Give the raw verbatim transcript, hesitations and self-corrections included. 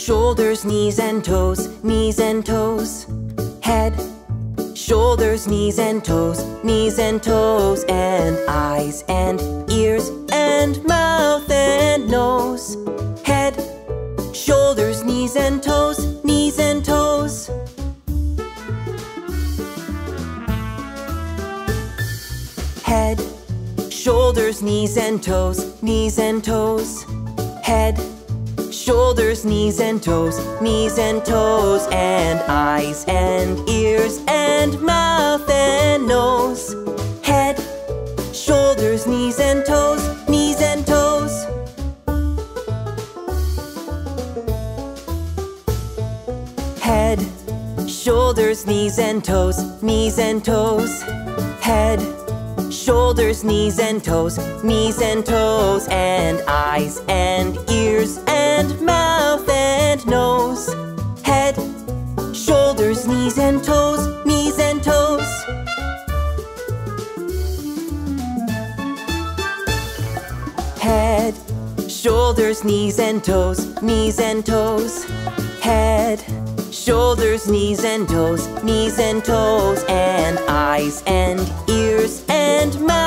Shoulders, knees and toes, knees and toes. Head, shoulders, knees and toes, knees and toes. And eyes and ears and mouth and nose. Head, shoulders, knees and toes, knees and toes. Head, shoulders, knees and toes, knees and toes. Head, shoulders, knees and toes, knees and toes. And eyes and ears and mouth and nose. Head, shoulders, knees and toes, knees and toes. Head, shoulders, knees and toes, knees and toes. Head, shoulders, knees and toes, knees and toes. And eyes and ears and mouth and nose. Head, shoulders, knees and toes, knees and toes. Head, shoulders, knees and toes, knees and toes. Head, shoulders, knees and toes, knees and toes. And eyes and ears and mouth